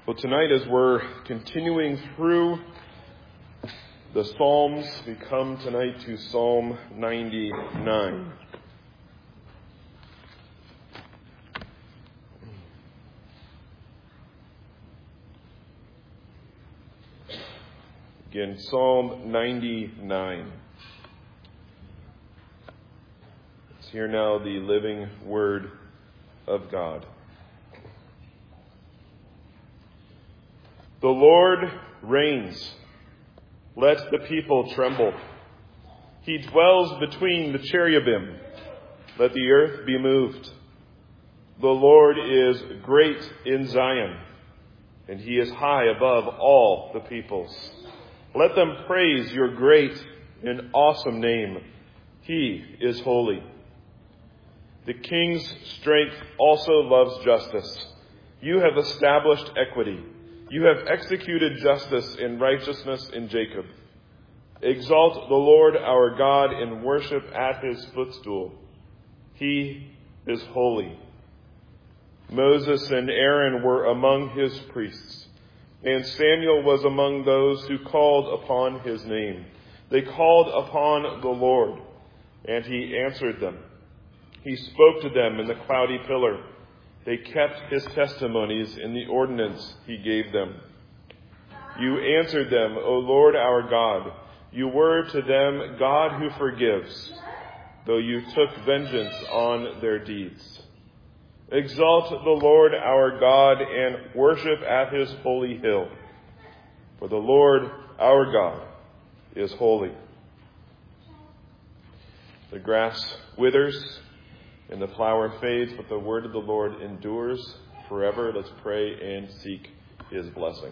Well, tonight as we're continuing through the Psalms, we come tonight to Psalm 99. Again, Psalm 99. Let's hear now the living word of God. The Lord reigns. Let the people tremble. He dwells between the cherubim. Let the earth be moved. The Lord is great in Zion, and he is high above all the peoples. Let them praise your great and awesome name. He is holy. The king's strength also loves justice. You have established equity. You have executed justice and righteousness in Jacob. Exalt the Lord our God and worship at his footstool. He is holy. Moses and Aaron were among his priests, and Samuel was among those who called upon his name. They called upon the Lord, and he answered them. He spoke to them in the cloudy pillar. They kept his testimonies in the ordinance he gave them. You answered them, O Lord our God. You were to them God who forgives, though you took vengeance on their deeds. Exalt the Lord our God and worship at his holy hill. For the Lord our God is holy. The grass withers and the flower fades, but the word of the Lord endures forever. Let's pray and seek his blessing.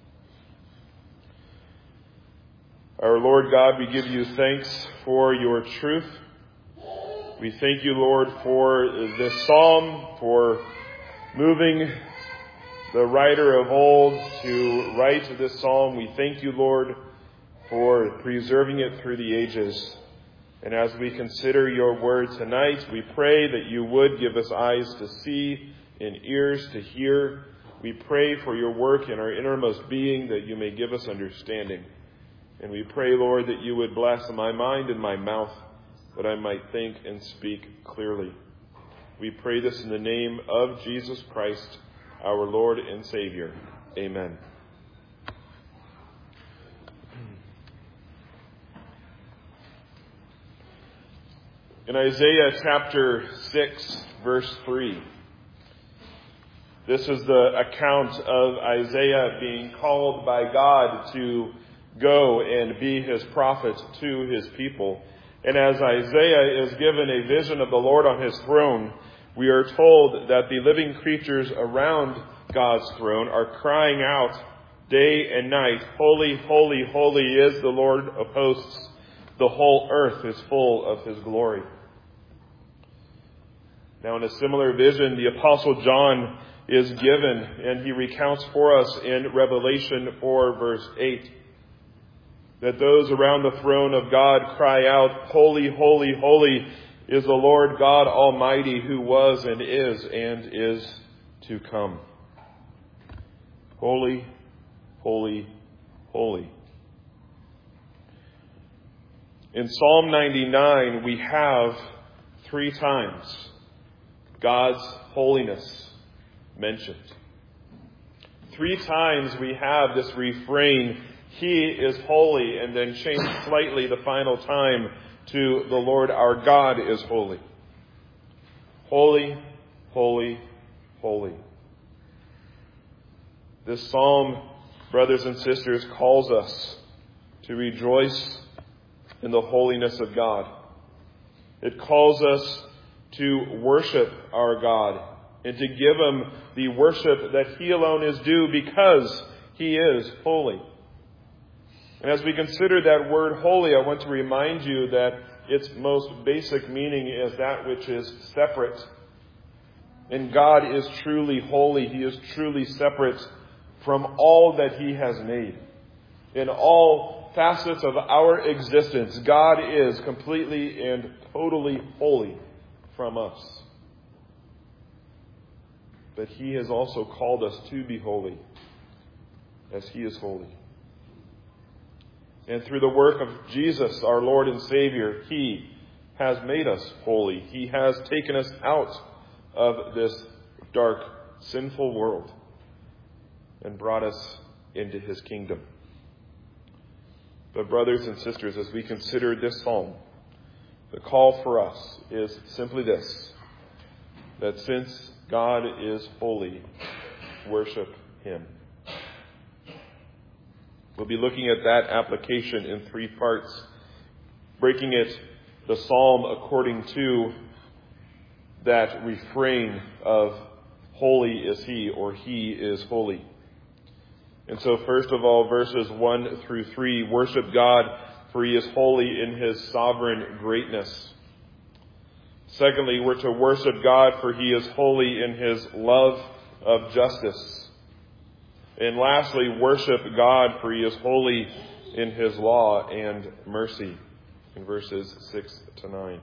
Our Lord God, we give you thanks for your truth. We thank you, Lord, for this psalm, for moving the writer of old to write this psalm. We thank you, Lord, for preserving it through the ages. And as we consider your word tonight, we pray that you would give us eyes to see and ears to hear. We pray for your work in our innermost being, that you may give us understanding. And we pray, Lord, that you would bless my mind and my mouth, that I might think and speak clearly. We pray this in the name of Jesus Christ, our Lord and Savior. Amen. In Isaiah chapter 6, verse 3, this is the account of Isaiah being called by God to go and be his prophet to his people. And as Isaiah is given a vision of the Lord on his throne, we are told that the living creatures around God's throne are crying out day and night, Holy, holy, holy is the Lord of hosts. The whole earth is full of his glory. Now, in a similar vision, the Apostle John is given, and he recounts for us in Revelation 4, verse 8, that those around the throne of God cry out, Holy, holy, holy is the Lord God Almighty, who was and is to come. Holy, holy, holy. In Psalm 99, we have 3 times God's holiness mentioned. 3 times we have this refrain, He is holy, and then changed slightly the final time to the Lord our God is holy. Holy, holy, holy. This psalm, brothers and sisters, calls us to rejoice in the holiness of God. It calls us to worship our God and to give him the worship that he alone is due because he is holy. And as we consider that word holy, I want to remind you that its most basic meaning is that which is separate. And God is truly holy. He is truly separate from all that he has made. In all facets of our existence, God is completely and totally holy from us. But he has also called us to be holy. as He is holy. And through the work of Jesus, our Lord and Savior, He has made us holy. He has taken us out of this dark, sinful world and brought us into His kingdom. But brothers and sisters, as we consider this psalm, the call for us is simply this, that since God is holy, worship Him. We'll be looking at that application in 3 parts, breaking it, the psalm, according to that refrain of holy is He, or He is holy. And so first of all, verses 1 through 3, worship God, for He is holy in His sovereign greatness. Secondly, we're to worship God, for He is holy in His love of justice. And lastly, worship God, for He is holy in His law and mercy, in verses 6 to 9.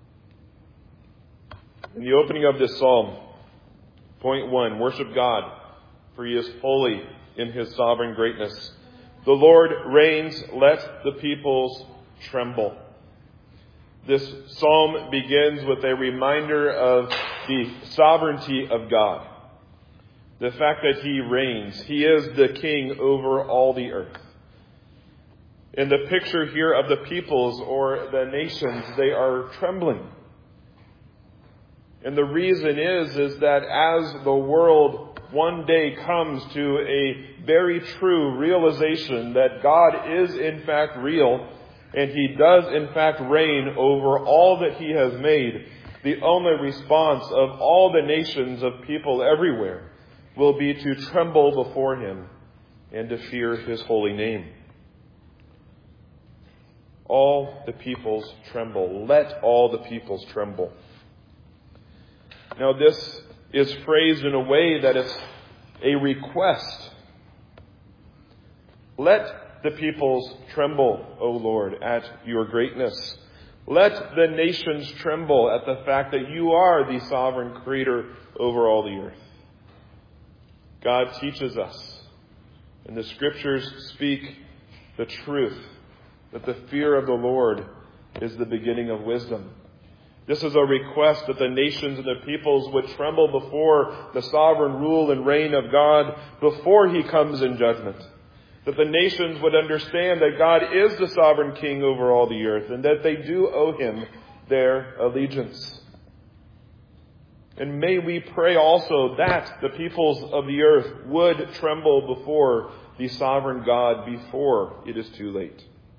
In the opening of this psalm, point 1, worship God, for He is holy in His sovereign greatness. The Lord reigns, let the peoples tremble. This psalm begins with a reminder of the sovereignty of God. The fact that He reigns. He is the king over all the earth. In the picture here of the peoples or the nations, they are trembling. And the reason is that as the world one day comes to a very true realization that God is in fact real, and He does in fact reign over all that He has made, the only response of all the nations of people everywhere will be to tremble before Him and to fear His holy name. All the peoples tremble. Let all the peoples tremble. Now this is phrased in a way that it's a request. Let the peoples tremble, O Lord, at your greatness. Let the nations tremble at the fact that you are the sovereign creator over all the earth. God teaches us, and the Scriptures speak the truth, that the fear of the Lord is the beginning of wisdom. This is a request that the nations and the peoples would tremble before the sovereign rule and reign of God before He comes in judgment. That the nations would understand that God is the sovereign king over all the earth and that they do owe Him their allegiance. And may we pray also that the peoples of the earth would tremble before the sovereign God before it is too late.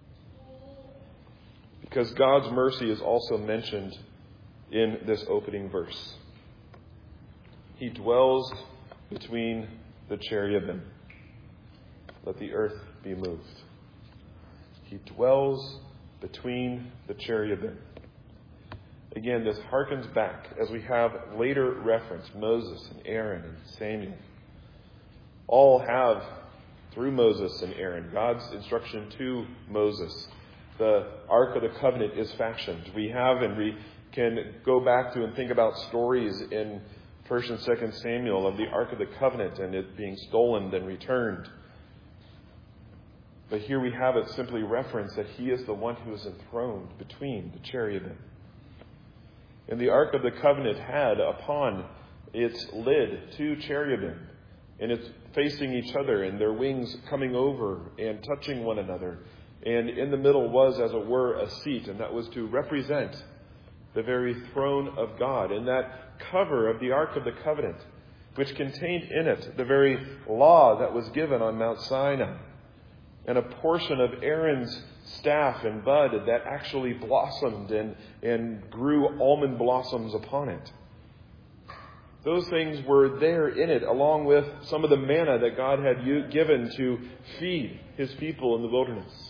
Because God's mercy is also mentioned in this opening verse. He dwells between the cherubim. Let the earth be moved. He dwells between the cherubim. Again, this harkens back, as we have later reference, Moses and Aaron and Samuel. All have, through Moses and Aaron, God's instruction to Moses. The Ark of the Covenant is fashioned. We have and we can go back to and think about stories in 1 and 2 Samuel of the Ark of the Covenant and it being stolen then returned. But here we have it simply referenced that He is the one who is enthroned between the cherubim. And the Ark of the Covenant had upon its lid 2 cherubim. And it's facing each other and their wings coming over and touching one another. And in the middle was, as it were, a seat. And that was to represent the very throne of God. And that cover of the Ark of the Covenant, which contained in it the very law that was given on Mount Sinai. And a portion of Aaron's staff and bud that actually blossomed and grew almond blossoms upon it. Those things were there in it, along with some of the manna that God had given to feed His people in the wilderness.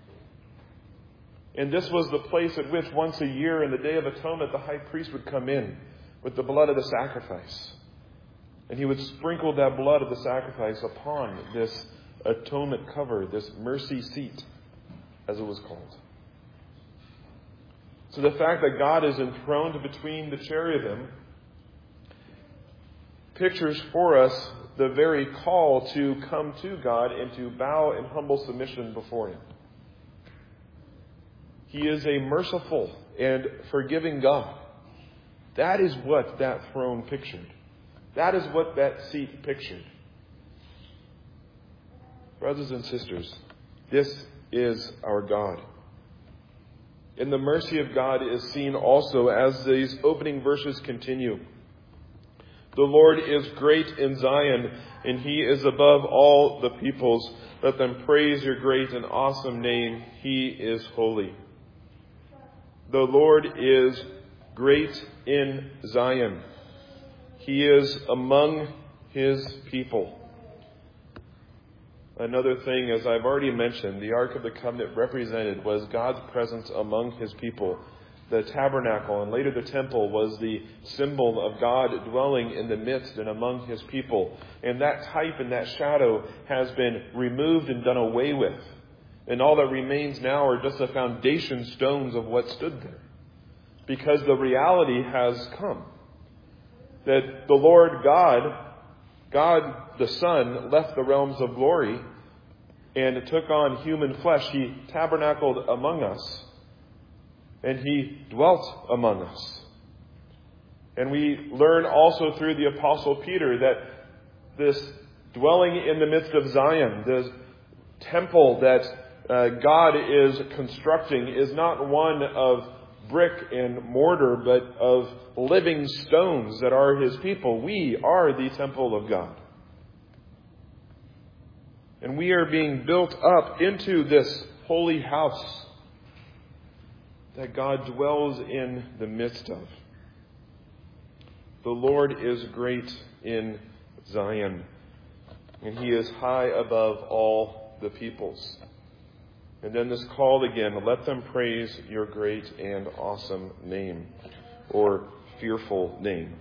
And this was the place at which once a year in the Day of Atonement, the high priest would come in with the blood of the sacrifice. And he would sprinkle that blood of the sacrifice upon this atonement cover, this mercy seat, as it was called. So the fact that God is enthroned between the cherubim pictures for us the very call to come to God and to bow in humble submission before Him. He is a merciful and forgiving God. That is what that throne pictured. That is what that seat pictured. Brothers and sisters, this is our God. And the mercy of God is seen also as these opening verses continue. The Lord is great in Zion, and He is above all the peoples. Let them praise your great and awesome name. He is holy. The Lord is great in Zion. He is among His people. Another thing, as I've already mentioned, the Ark of the Covenant represented was God's presence among His people. The tabernacle and later the temple was the symbol of God dwelling in the midst and among His people. And that type and that shadow has been removed and done away with. And all that remains now are just the foundation stones of what stood there. Because the reality has come. That the Lord God the Son, left the realms of glory and took on human flesh. He tabernacled among us. And He dwelt among us. And we learn also through the Apostle Peter that this dwelling in the midst of Zion, this temple that God is constructing, is not one of brick and mortar, but of living stones that are His people. We are the temple of God. And we are being built up into this holy house that God dwells in the midst of. The Lord is great in Zion, and He is high above all the peoples. And then this call again, let them praise your great and awesome name, or fearful name.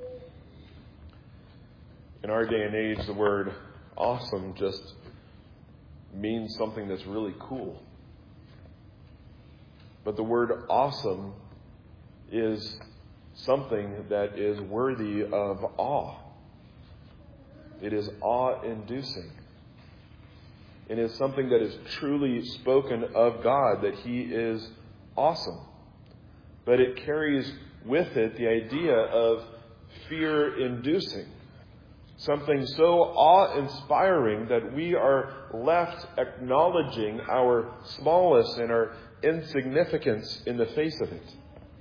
In our day and age, the word awesome just means something that's really cool. But the word awesome is something that is worthy of awe. It is awe-inducing. It is something that is truly spoken of God, that He is awesome. But it carries with it the idea of fear-inducing. Something so awe-inspiring that we are left acknowledging our smallness and our insignificance in the face of it.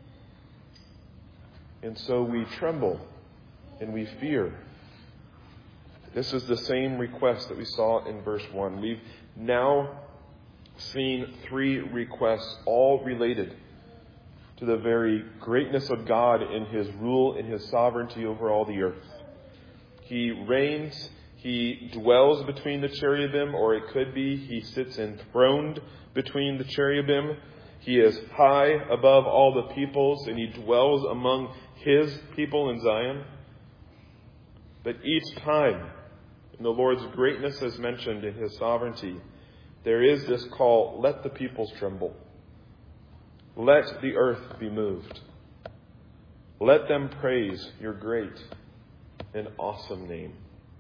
And so we tremble and we fear. This is the same request that we saw in verse 1. We've now seen 3 requests, all related to the very greatness of God in His rule and His sovereignty over all the earth. He reigns, He dwells between the cherubim, or it could be He sits enthroned between the cherubim. He is high above all the peoples, and He dwells among His people in Zion. But each time, in the Lord's greatness as mentioned in His sovereignty, there is this call, let the peoples tremble. Let the earth be moved. Let them praise your great and awesome name.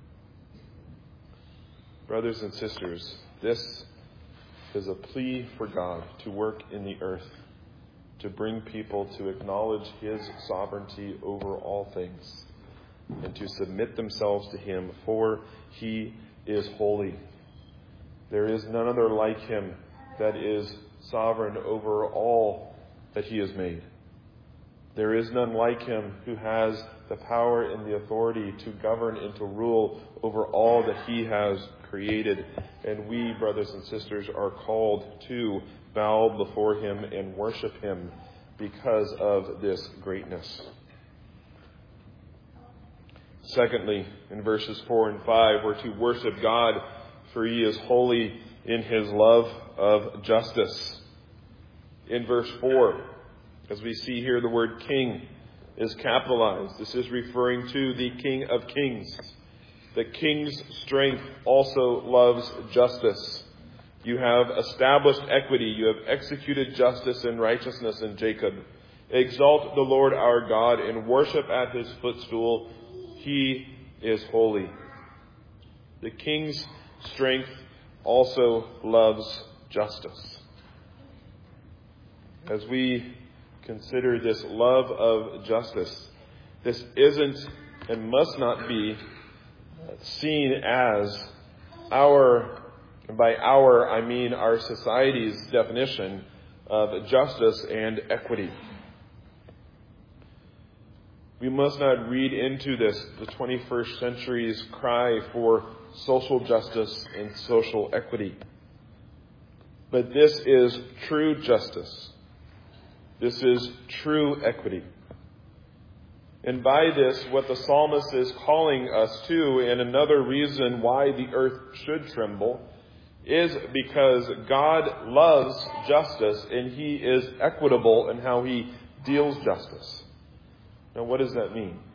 Brothers and sisters, this is a plea for God to work in the earth, to bring people to acknowledge His sovereignty over all things, and to submit themselves to Him, for He is holy. There is none other like Him that is sovereign over all that He has made. There is none like Him who has the power and the authority to govern and to rule over all that He has created. And we, brothers and sisters, are called to bow before Him and worship Him because of this greatness. Secondly, in verses 4 and 5, we're to worship God, for He is holy in His love of justice. In verse 4, as we see here, the word king is capitalized. This is referring to the King of Kings. The King's strength also loves justice. You have established equity. You have executed justice and righteousness in Jacob. Exalt the Lord our God and worship at His footstool. He is holy. The king's strength also loves justice. As we consider this love of justice, this isn't and must not be seen as our, and by our I mean our society's definition of justice and equity. We must not read into this the 21st century's cry for social justice and social equity. But this is true justice. This is true equity. And by this, what the psalmist is calling us to, and another reason why the earth should tremble, is because God loves justice and He is equitable in how He deals justice. Now, what does that mean?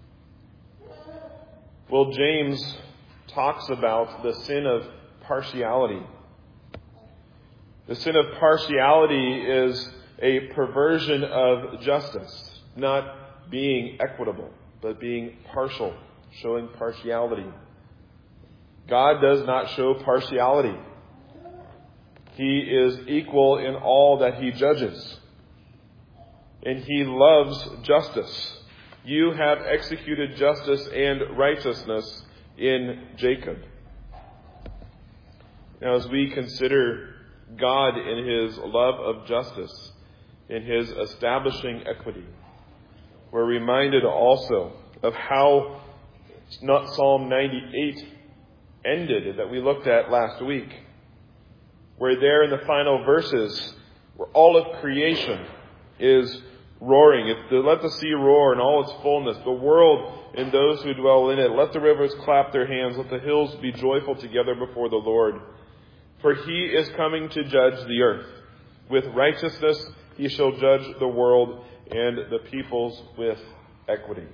Well, James talks about the sin of partiality. The sin of partiality is a perversion of justice, not being equitable, but being partial, showing partiality. God does not show partiality. He is equal in all that He judges. And He loves justice. You have executed justice and righteousness in Jacob. Now, as we consider God in His love of justice, in His establishing equity, we're reminded also of how Psalm 98 ended that we looked at last week, where there in the final verses, where all of creation is roaring. Let the sea roar in all its fullness, the world and those who dwell in it. Let the rivers clap their hands. Let the hills be joyful together before the Lord. For He is coming to judge the earth. With righteousness He shall judge the world and the peoples with equity.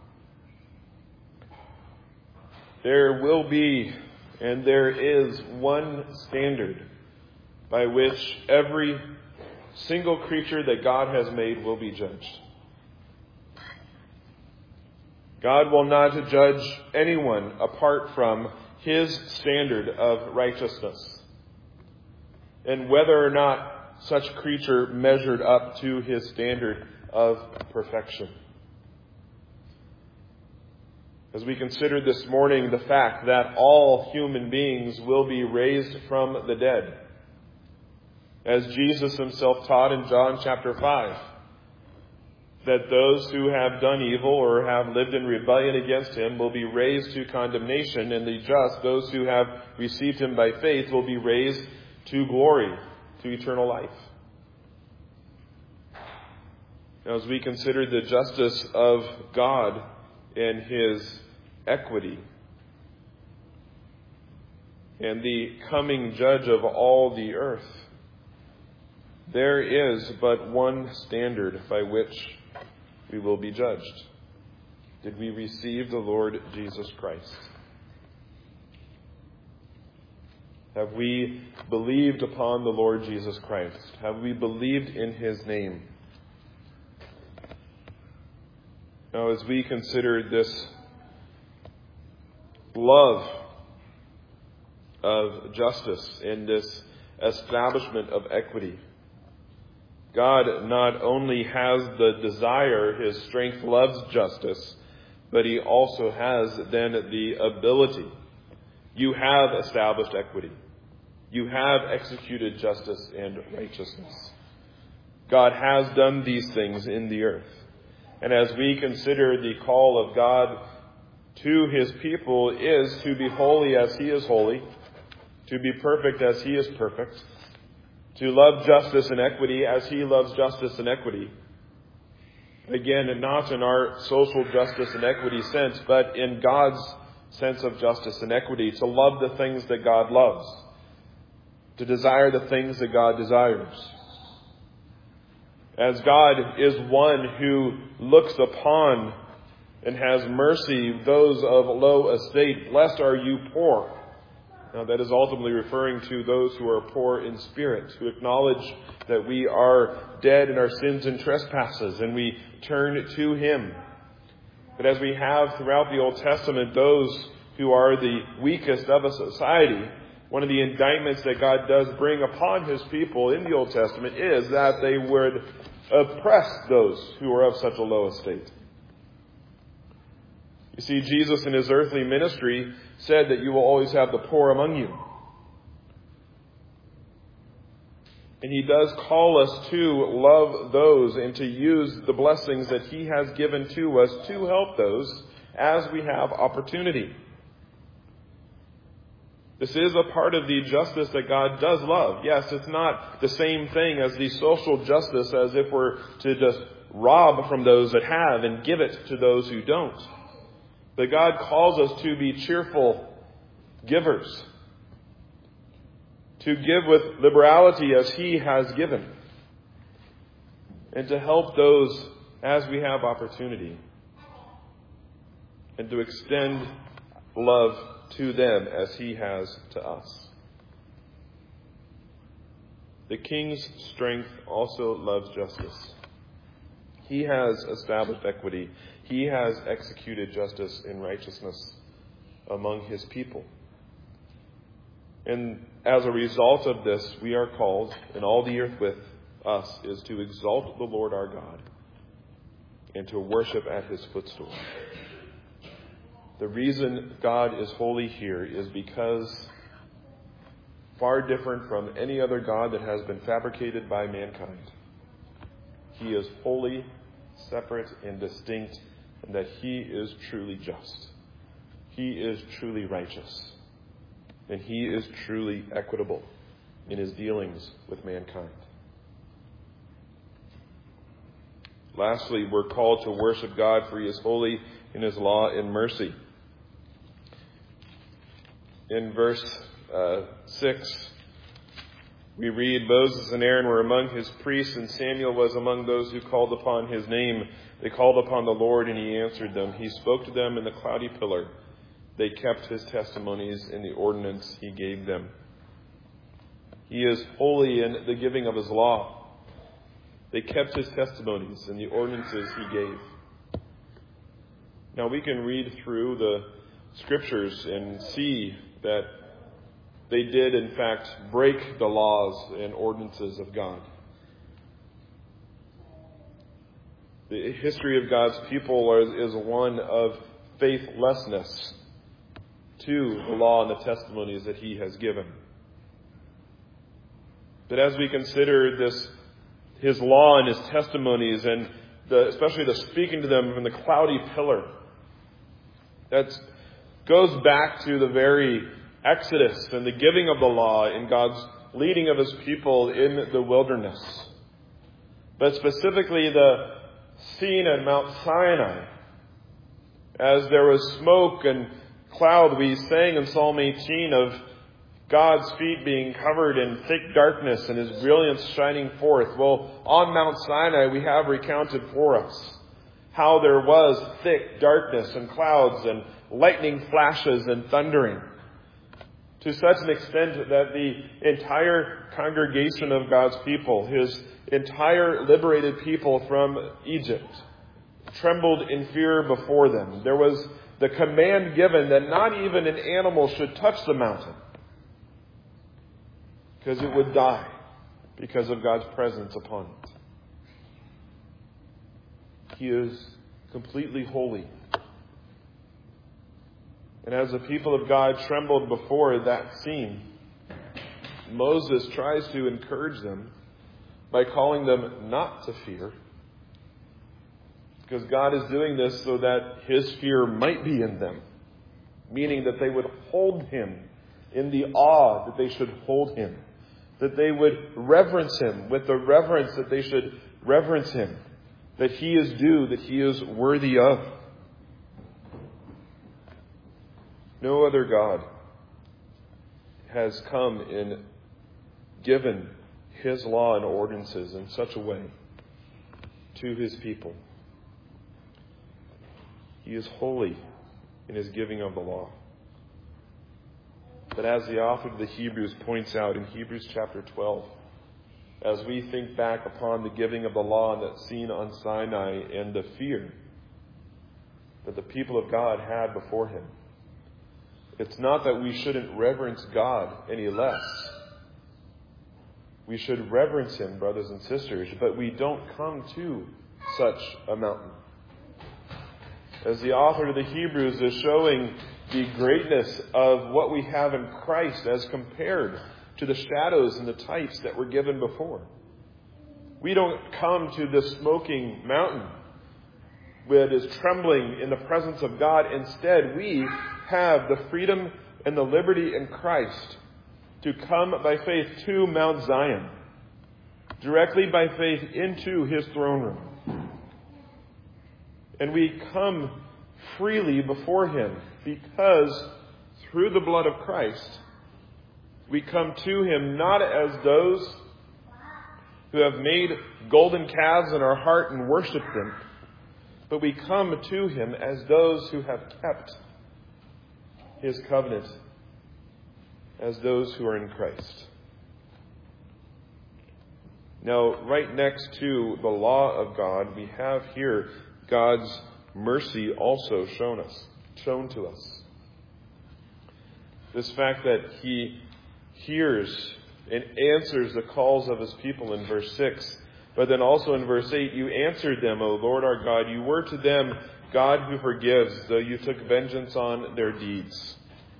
There will be, and there is, one standard by which every single creature that God has made will be judged. God will not judge anyone apart from His standard of righteousness, and whether or not such creature measured up to His standard of perfection. As we considered this morning the fact that all human beings will be raised from the dead, as Jesus Himself taught in John chapter 5, that those who have done evil or have lived in rebellion against Him will be raised to condemnation, and the just, those who have received Him by faith, will be raised to glory, to eternal life. Now, as we consider the justice of God and His equity, and the coming judge of all the earth, there is but one standard by which we will be judged. Did we receive the Lord Jesus Christ? Have we believed upon the Lord Jesus Christ? Have we believed in His name? Now, as we consider this love of justice and this establishment of equity, God not only has the desire, His strength loves justice, but He also has then the ability. You have established equity. You have executed justice and righteousness. God has done these things in the earth. And as we consider the call of God to His people is to be holy as He is holy, to be perfect as He is perfect, to love justice and equity as He loves justice and equity. Again, and not in our social justice and equity sense, but in God's sense of justice and equity, to love the things that God loves, to desire the things that God desires. As God is one who looks upon and has mercy those of low estate, blessed are you poor. Now, that is ultimately referring to those who are poor in spirit, who acknowledge that we are dead in our sins and trespasses, and we turn to Him. But as we have throughout the Old Testament, those who are the weakest of a society, one of the indictments that God does bring upon his people in the Old Testament is that they would oppress those who are of such a low estate. You see, Jesus in his earthly ministry said that you will always have the poor among you. And he does call us to love those and to use the blessings that he has given to us to help those as we have opportunity. This is a part of the justice that God does love. Yes, it's not the same thing as the social justice as if we're to just rob from those that have and give it to those who don't. But God calls us to be cheerful givers, to give with liberality as he has given, and to help those as we have opportunity, and to extend love to them as he has to us. The king's strength also loves justice. He has established equity. He has executed justice and righteousness among his people. And as a result of this, we are called, and all the earth with us, is to exalt the Lord our God and to worship at his footstool. The reason God is holy here is because, far different from any other God that has been fabricated by mankind, he is holy, separate, and distinct, and that he is truly just. He is truly righteous. And he is truly equitable in his dealings with mankind. Lastly, we're called to worship God, for he is holy in his law and mercy. In verse 6, we read, Moses and Aaron were among his priests, and Samuel was among those who called upon his name. They called upon the Lord, and he answered them. He spoke to them in the cloudy pillar. They kept his testimonies in the ordinance he gave them. He is holy in the giving of his law. They kept his testimonies in the ordinances he gave. Now we can read through the Scriptures and see that they did, in fact, break the laws and ordinances of God. The history of God's people is one of faithlessness to the law and the testimonies that he has given. But as we consider his law and his testimonies, and especially the speaking to them from the cloudy pillar, that goes back to the very Exodus and the giving of the law and God's leading of his people in the wilderness. But specifically the scene at Mount Sinai, as there was smoke and cloud. We sang in Psalm 18 of God's feet being covered in thick darkness and his brilliance shining forth. Well, on Mount Sinai we have recounted for us how there was thick darkness and clouds and lightning flashes and thundering, to such an extent that the entire congregation of God's people, his entire liberated people from Egypt, trembled in fear before them. There was the command given that not even an animal should touch the mountain, because it would die because of God's presence upon it. He is completely holy. And as the people of God trembled before that scene, Moses tries to encourage them by calling them not to fear, because God is doing this so that his fear might be in them, meaning that they would hold him in the awe that they should hold him, that they would reverence him with the reverence that they should reverence him, that he is due, that he is worthy of. No other God has come and given his law and ordinances in such a way to his people. He is holy in his giving of the law. But as the author of the Hebrews points out in Hebrews chapter 12, as we think back upon the giving of the law and that scene on Sinai and the fear that the people of God had before him, It's not that we shouldn't reverence God any less. We should reverence Him, brothers and sisters, but we don't come to such a mountain. As the author of the Hebrews is showing the greatness of what we have in Christ as compared to the shadows and the types that were given before. We don't come to this smoking mountain that is trembling in the presence of God. Instead, we have the freedom and the liberty in Christ to come by faith to Mount Zion, directly by faith into His throne room. And we come freely before Him because through the blood of Christ, we come to Him not as those who have made golden calves in our heart and worshiped them, but we come to Him as those who have kept His covenant, as those who are in Christ. Now, right next to the law of God, we have here God's mercy also shown to us. This fact that He hears and answers the calls of His people in verse 6. But then also in verse 8, you answered them, O Lord our God. You were to them God who forgives, though you took vengeance on their deeds.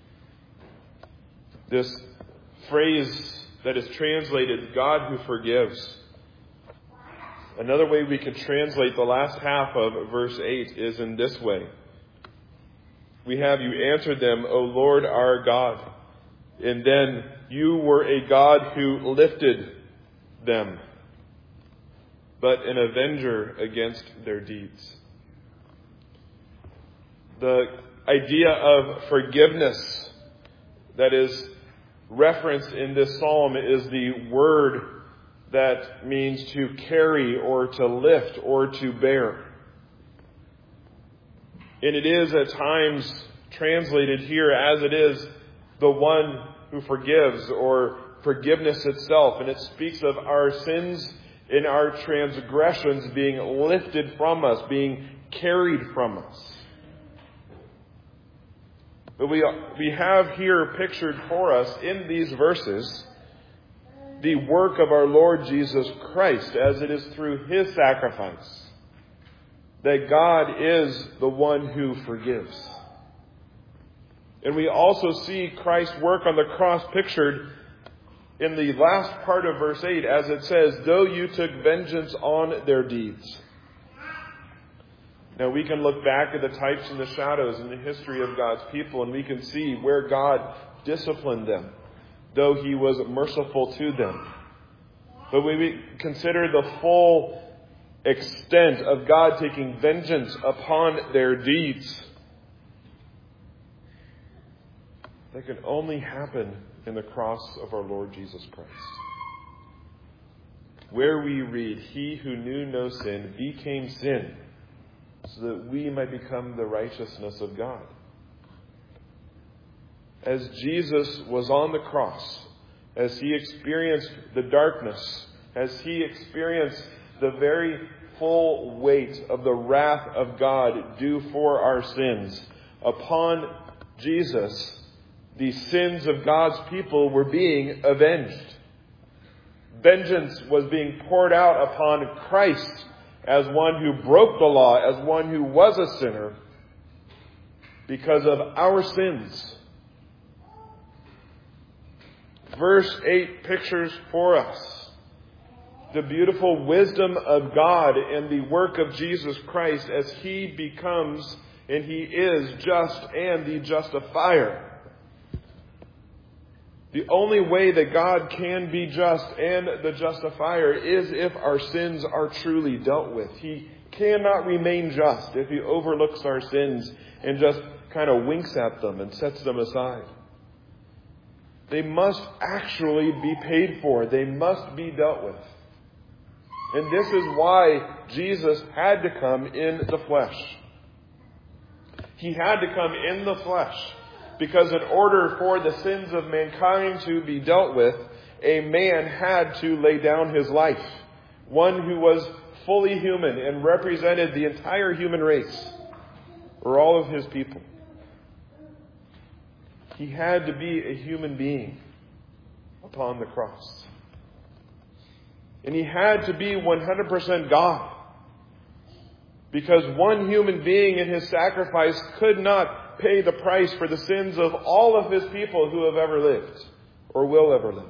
This phrase that is translated, God who forgives. Another way we could translate the last half of verse 8 is in this way. We have, you answered them, O Lord our God. And then you were a God who lifted them, but an avenger against their deeds. The idea of forgiveness that is referenced in this psalm is the word that means to carry or to lift or to bear. And it is at times translated here as it is the one who forgives, or forgiveness itself. And it speaks of our sins and our transgressions being lifted from us, being carried from us. But we have here pictured for us in these verses the work of our Lord Jesus Christ, as it is through His sacrifice that God is the one who forgives. And we also see Christ's work on the cross pictured in the last part of verse 8, as it says, though you took vengeance on their deeds. Now we can look back at the types and the shadows in the history of God's people, and we can see where God disciplined them, though He was merciful to them. But when we consider the full extent of God taking vengeance upon their deeds, that can only happen in the cross of our Lord Jesus Christ, where we read, He who knew no sin became sin, so that we might become the righteousness of God. As Jesus was on the cross, as He experienced the darkness, as He experienced the very full weight of the wrath of God due for our sins, upon Jesus, the sins of God's people were being avenged. Vengeance was being poured out upon Christ as one who broke the law, as one who was a sinner, because of our sins. Verse 8 pictures for us the beautiful wisdom of God and the work of Jesus Christ as He becomes and He is just and the justifier. The only way that God can be just and the justifier is if our sins are truly dealt with. He cannot remain just if He overlooks our sins and just kind of winks at them and sets them aside. They must actually be paid for. They must be dealt with. And this is why Jesus had to come in the flesh. He had to come in the flesh, because in order for the sins of mankind to be dealt with, a man had to lay down his life. One who was fully human and represented the entire human race, or all of His people. He had to be a human being upon the cross. And He had to be 100% God. Because one human being in His sacrifice could not pay the price for the sins of all of His people who have ever lived or will ever live.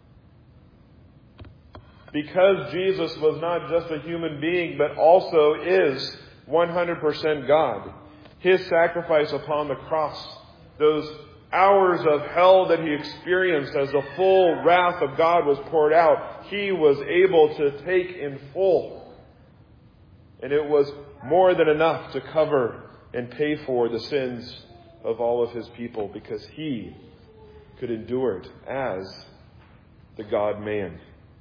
Because Jesus was not just a human being, but also is 100% God, His sacrifice upon the cross, those hours of hell that He experienced as the full wrath of God was poured out, He was able to take in full. And it was more than enough to cover and pay for the sins of all of His people, because He could endure it as the God-man.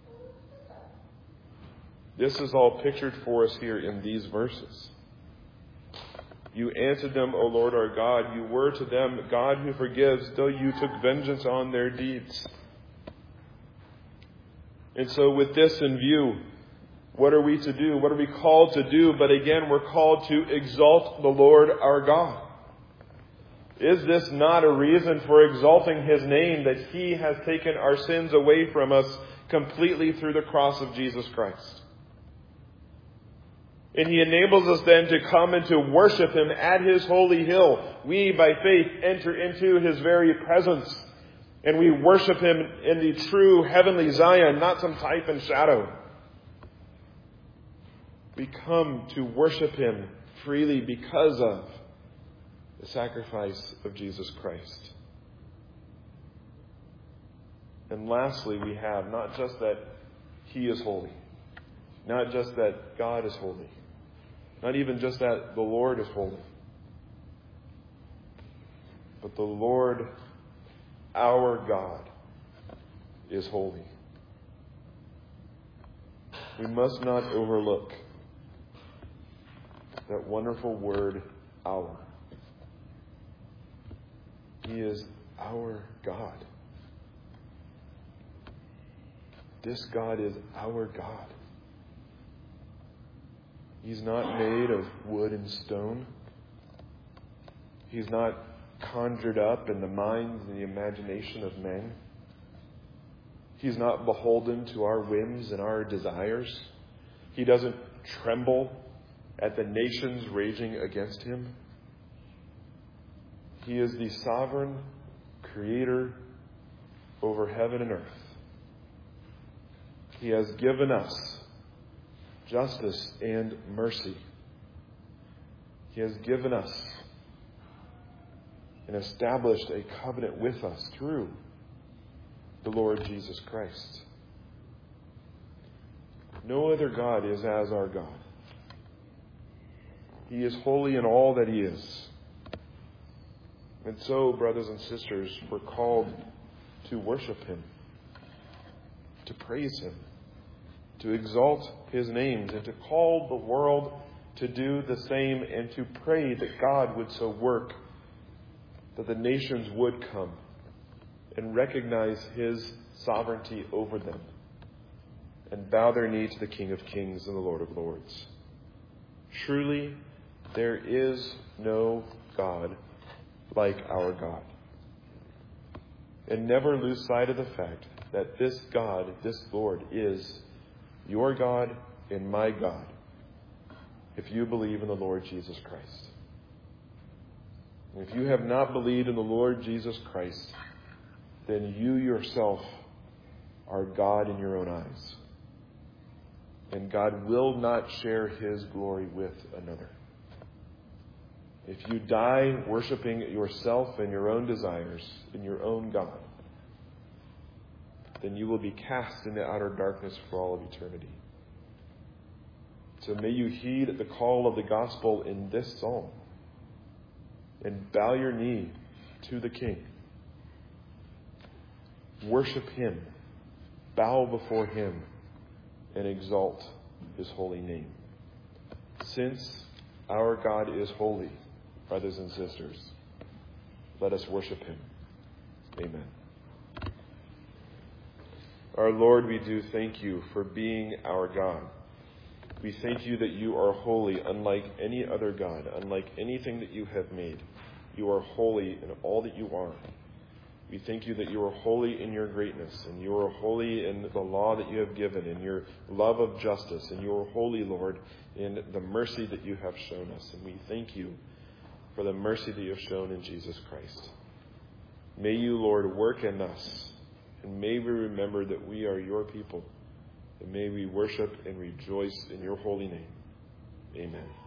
This is all pictured for us here in these verses. You answered them, O Lord our God. You were to them God who forgives, though you took vengeance on their deeds. And so with this in view, what are we to do? What are we called to do? But again, we're called to exalt the Lord our God. Is this not a reason for exalting His name, that He has taken our sins away from us completely through the cross of Jesus Christ? And He enables us then to come and to worship Him at His holy hill. We, by faith, enter into His very presence. And we worship Him in the true heavenly Zion, not some type and shadow. We come to worship Him freely because of the sacrifice of Jesus Christ. And lastly, we have not just that He is holy, not just that God is holy, not even just that the Lord is holy, but the Lord, our God, is holy. We must not overlook that wonderful word, our. He is our God. This God is our God. He's not made of wood and stone. He's not conjured up in the minds and the imagination of men. He's not beholden to our whims and our desires. He doesn't tremble at the nations raging against Him. He is the sovereign creator over heaven and earth. He has given us justice and mercy. He has given us and established a covenant with us through the Lord Jesus Christ. No other God is as our God. He is holy in all that He is. And so, brothers and sisters, we're called to worship Him, to praise Him, to exalt His names, and to call the world to do the same, and to pray that God would so work that the nations would come and recognize His sovereignty over them and bow their knee to the King of Kings and the Lord of Lords. Truly, there is no God like our God. And never lose sight of the fact that this God, this Lord, is your God and my God, if you believe in the Lord Jesus Christ. And if you have not believed in the Lord Jesus Christ, then you yourself are God in your own eyes. And God will not share His glory with another. If you die worshiping yourself and your own desires and your own God, then you will be cast into outer darkness for all of eternity. So may you heed the call of the gospel in this psalm and bow your knee to the King. Worship Him, bow before Him, and exalt His holy name. Since our God is holy, brothers and sisters, let us worship Him. Amen. Our Lord, we do thank You for being our God. We thank You that You are holy, unlike any other God, unlike anything that You have made. You are holy in all that You are. We thank you that you are holy in your greatness, and you are holy in the law that you have given, in your love of justice, and you are holy, Lord, in the mercy that you have shown us. And we thank you for the mercy that you have shown in Jesus Christ. May you, Lord, work in us, and may we remember that we are your people, and may we worship and rejoice in your holy name. Amen.